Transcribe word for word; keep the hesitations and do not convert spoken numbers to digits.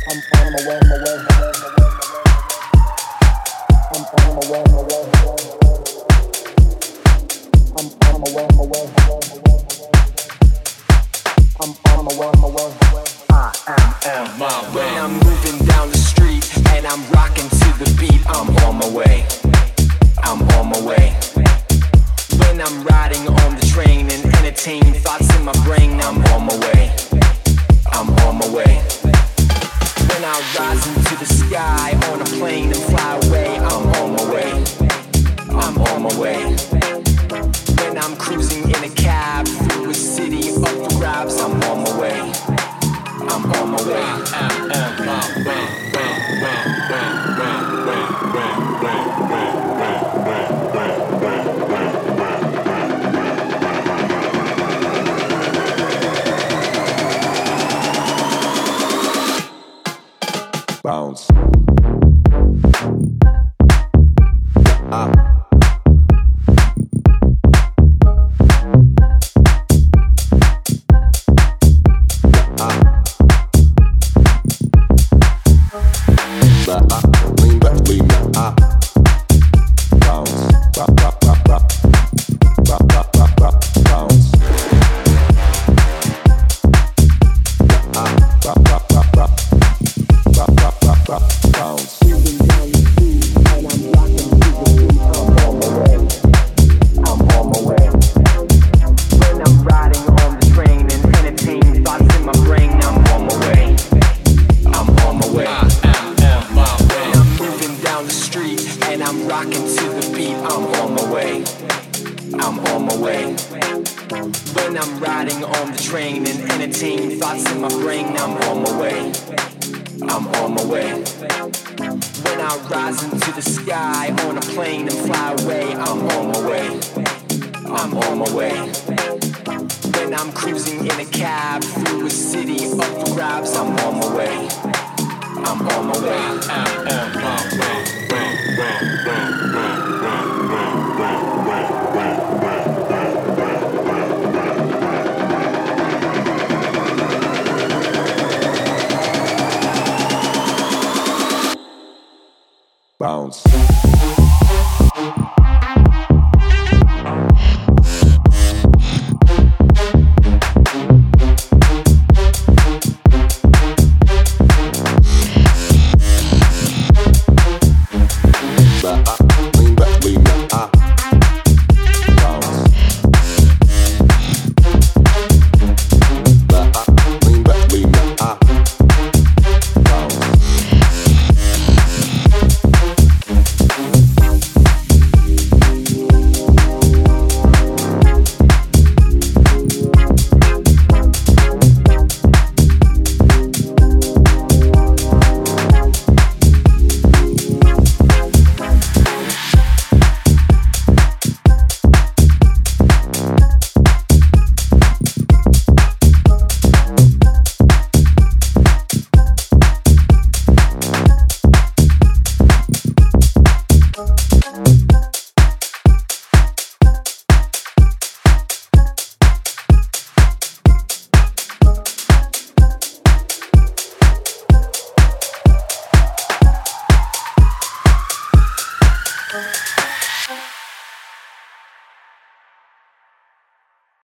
I'm on my way, my way. I'm on my way, my way. I'm on my way, my way. I'm on my way, my way. I am on my way. When I'm moving down the street and I'm rocking to the beat, I'm on my way. I'm on my way. When I'm riding on the train and entertaining thoughts in my brain, I'm on my way. I'm on my way. When I rise into the sky on a plane and fly away, I'm on my way. I'm on my way. When I'm cruising in a cab through a city up for grabs, I'm on my way. I'm on my way. I'm on my way. Bounce. Ah. Lean back, lean back, ah. Bounce, bop, bop, bop, bop. Bop, bop, bop, bop, bounce. Ah, bop, bop, bop, bop. Bop, bop, bop, bop, bounce. moving down the street and I'm rocking to the beat. I'm on my way. I'm on my way. When I'm riding on the train and entertaining thoughts in my brain, I'm on my way. I'm on my way. When I'm moving down the street and I'm rocking to the beat, I'm on my way. I'm on my way. When I'm riding on the train and entertaining thoughts in my brain, I'm on my way. I'm on my way. When I rise into the sky on a plane and fly away, I'm on my way. I'm on my way. When I'm cruising in a cab through a city up for grabs, I'm on my way. I'm on my way. I'm on my way. Bounce.